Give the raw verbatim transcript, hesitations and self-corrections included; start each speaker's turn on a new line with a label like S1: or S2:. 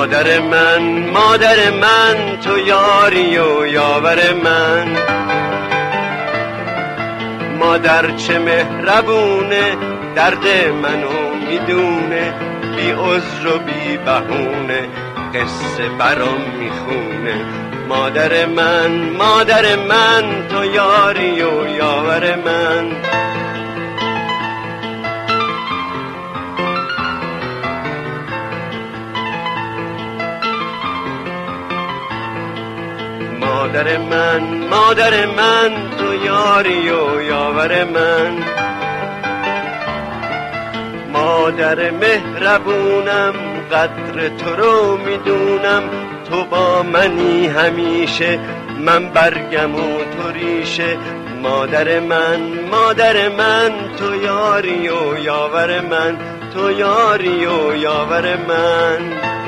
S1: مادر من مادر من تو یاری و یاور من. مادر چه مهربونه درد منو میدونه، بی عذر و بی بهونه قصه برام میخونه. مادر من مادر من تو یاری و یاور من. مادر من مادر من تو یاری و یاور من. مادر مهربونم قدر تو رو میدونم، تو با منی همیشه من برگم و تو ریشه. مادر من مادر من تو یاری و یاور من، تو یاری و یاور من.